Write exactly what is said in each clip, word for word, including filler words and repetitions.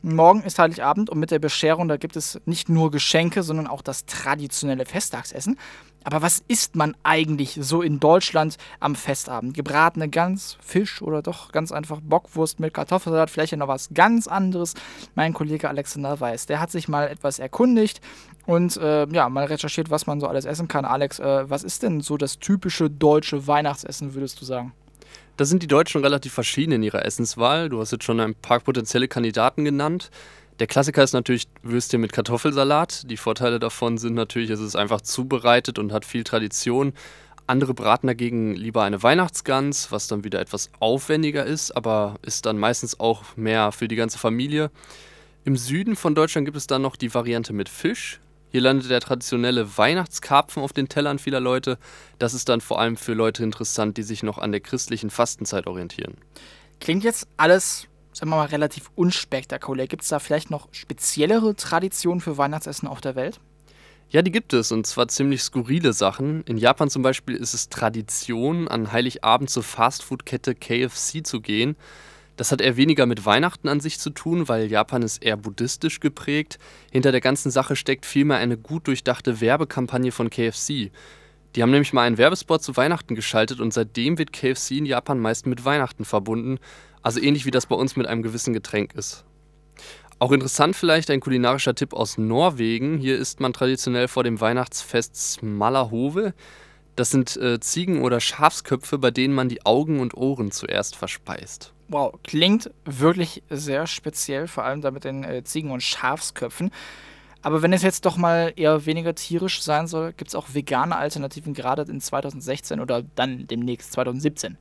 Morgen ist Heiligabend und mit der Bescherung, da gibt es nicht nur Geschenke, sondern auch das traditionelle Festtagsessen. Aber was isst man eigentlich so in Deutschland am Festabend? Gebratene Gans, Fisch oder doch ganz einfach Bockwurst mit Kartoffelsalat, vielleicht ja noch was ganz anderes. Mein Kollege Alexander Weiß, der hat sich mal etwas erkundigt und äh, ja, mal recherchiert, was man so alles essen kann. Alex, äh, was ist denn so das typische deutsche Weihnachtsessen, würdest du sagen? Da sind die Deutschen relativ verschieden in ihrer Essenswahl. Du hast jetzt schon ein paar potenzielle Kandidaten genannt. Der Klassiker ist natürlich Würstchen mit Kartoffelsalat. Die Vorteile davon sind natürlich, es ist einfach zubereitet und hat viel Tradition. Andere braten dagegen lieber eine Weihnachtsgans, was dann wieder etwas aufwendiger ist, aber ist dann meistens auch mehr für die ganze Familie. Im Süden von Deutschland gibt es dann noch die Variante mit Fisch. Hier landet der traditionelle Weihnachtskarpfen auf den Tellern vieler Leute. Das ist dann vor allem für Leute interessant, die sich noch an der christlichen Fastenzeit orientieren. Klingt jetzt alles, sagen wir mal, relativ unspektakulär. Gibt es da vielleicht noch speziellere Traditionen für Weihnachtsessen auf der Welt? Ja, die gibt es, und zwar ziemlich skurrile Sachen. In Japan zum Beispiel ist es Tradition, an Heiligabend zur Fastfood-Kette K F C zu gehen. Das hat eher weniger mit Weihnachten an sich zu tun, weil Japan ist eher buddhistisch geprägt. Hinter der ganzen Sache steckt vielmehr eine gut durchdachte Werbekampagne von K F C. Die haben nämlich mal einen Werbespot zu Weihnachten geschaltet und seitdem wird K F C in Japan meist mit Weihnachten verbunden. Also ähnlich wie das bei uns mit einem gewissen Getränk ist. Auch interessant vielleicht ein kulinarischer Tipp aus Norwegen. Hier isst man traditionell vor dem Weihnachtsfest Smalahove. Das sind äh, Ziegen- oder Schafsköpfe, bei denen man die Augen und Ohren zuerst verspeist. Wow, klingt wirklich sehr speziell, vor allem da mit den äh, Ziegen- und Schafsköpfen. Aber wenn es jetzt doch mal eher weniger tierisch sein soll, gibt es auch vegane Alternativen, gerade in zwanzig sechzehn oder dann demnächst zwanzig siebzehn.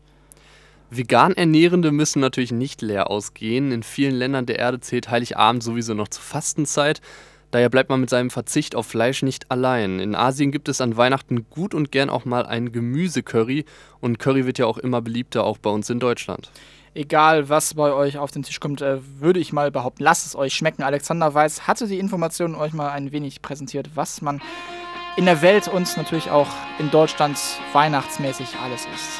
Vegan Ernährende müssen natürlich nicht leer ausgehen. In vielen Ländern der Erde zählt Heiligabend sowieso noch zur Fastenzeit. Daher bleibt man mit seinem Verzicht auf Fleisch nicht allein. In Asien gibt es an Weihnachten gut und gern auch mal ein Gemüsecurry. Und Curry wird ja auch immer beliebter, auch bei uns in Deutschland. Egal, was bei euch auf den Tisch kommt, äh, würde ich mal behaupten, lasst es euch schmecken. Alexander Weiß hatte die Informationen euch mal ein wenig präsentiert, was man in der Welt und natürlich auch in Deutschland weihnachtsmäßig alles isst.